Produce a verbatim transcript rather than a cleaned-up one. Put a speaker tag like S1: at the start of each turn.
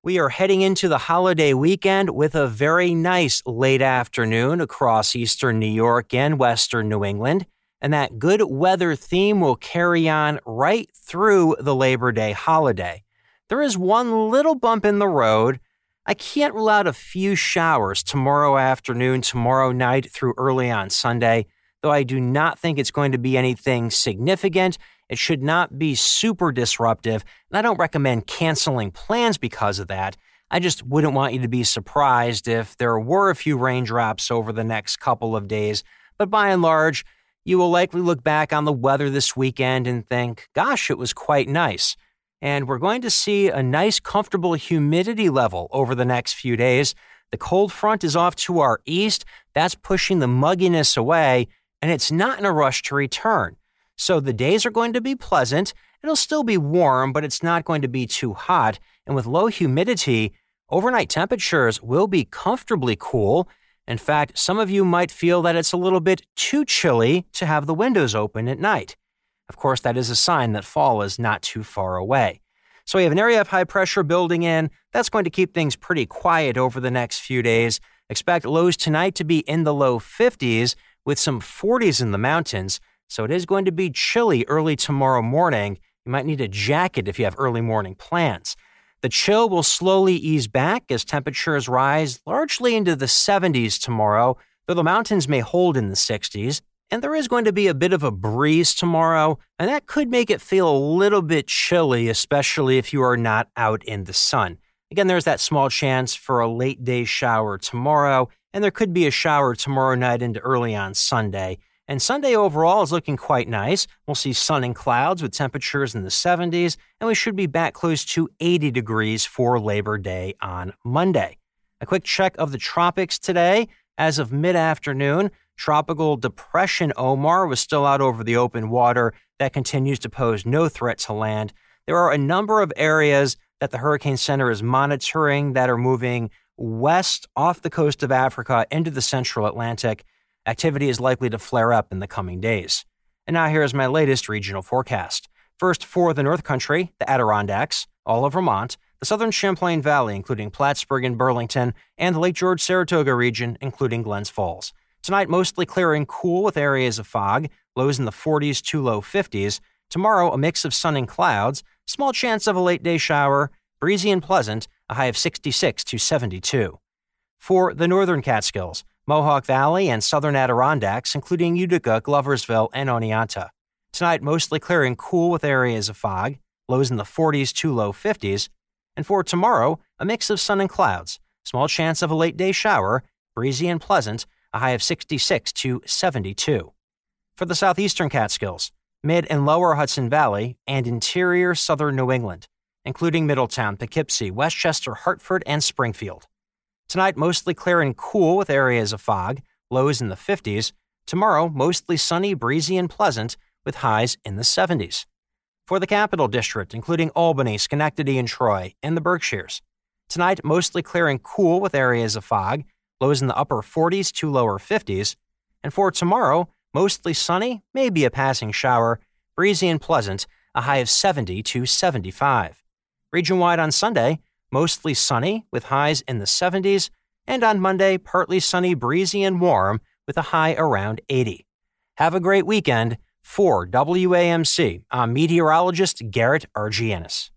S1: We are heading into the holiday weekend with a very nice late afternoon across eastern New York and western New England, and that good weather theme will carry on right through the Labor Day holiday. There is one little bump in the road. I can't rule out a few showers tomorrow afternoon, tomorrow night through early on Sunday, though I do not think it's going to be anything significant. It should not be super disruptive, and I don't recommend canceling plans because of that. I just wouldn't want you to be surprised if there were a few raindrops over the next couple of days, but by and large, you will likely look back on the weather this weekend and think, gosh, it was quite nice. And we're going to see a nice, comfortable humidity level over the next few days. The cold front is off to our east. That's pushing the mugginess away, and it's not in a rush to return. So the days are going to be pleasant. It'll still be warm, but it's not going to be too hot. And with low humidity, overnight temperatures will be comfortably cool. In fact, some of you might feel that it's a little bit too chilly to have the windows open at night. Of course, that is a sign that fall is not too far away. So we have an area of high pressure building in. That's going to keep things pretty quiet over the next few days. Expect lows tonight to be in the low fifties with some forties in the mountains. So it is going to be chilly early tomorrow morning. You might need a jacket if you have early morning plans. The chill will slowly ease back as temperatures rise largely into the seventies tomorrow, though the mountains may hold in the sixties. And there is going to be a bit of a breeze tomorrow, and that could make it feel a little bit chilly, especially if you are not out in the sun. Again, there's that small chance for a late day shower tomorrow, and there could be a shower tomorrow night into early on Sunday. And Sunday overall is looking quite nice. We'll see sun and clouds with temperatures in the seventies, and we should be back close to eighty degrees for Labor Day on Monday. A quick check of the tropics today. As of mid-afternoon, Tropical Depression Omar was still out over the open water. That continues to pose no threat to land. There are a number of areas that the Hurricane Center is monitoring that are moving west off the coast of Africa into the central Atlantic. Activity is likely to flare up in the coming days. And now here is my latest regional forecast. First, for the North Country, the Adirondacks, all of Vermont, the southern Champlain Valley, including Plattsburgh and Burlington, and the Lake George-Saratoga region, including Glens Falls. Tonight, mostly clear and cool with areas of fog, lows in the forties to low fifties. Tomorrow, a mix of sun and clouds, small chance of a late day shower, breezy and pleasant, a high of sixty-six to seventy-two. For the northern Catskills, Mohawk Valley and southern Adirondacks, including Utica, Gloversville, and Oneonta. Tonight, mostly clear and cool with areas of fog, lows in the forties to low fifties. And for tomorrow, a mix of sun and clouds, small chance of a late day shower, breezy and pleasant, a high of sixty-six to seventy-two. For the southeastern Catskills, mid and lower Hudson Valley, and interior southern New England, including Middletown, Poughkeepsie, Westchester, Hartford, and Springfield. Tonight, mostly clear and cool with areas of fog, lows in the fifties. Tomorrow, mostly sunny, breezy, and pleasant, with highs in the seventies. For the Capital District, including Albany, Schenectady, and Troy, and the Berkshires. Tonight, mostly clear and cool with areas of fog, lows in the upper forties to lower fifties. And for tomorrow, mostly sunny, maybe a passing shower, breezy and pleasant, a high of seventy to seventy-five. Region-wide on Sunday, mostly sunny with highs in the seventies, and on Monday, partly sunny, breezy, and warm with a high around eighty. Have a great weekend. For W A M C, I'm meteorologist Garrett Argianis.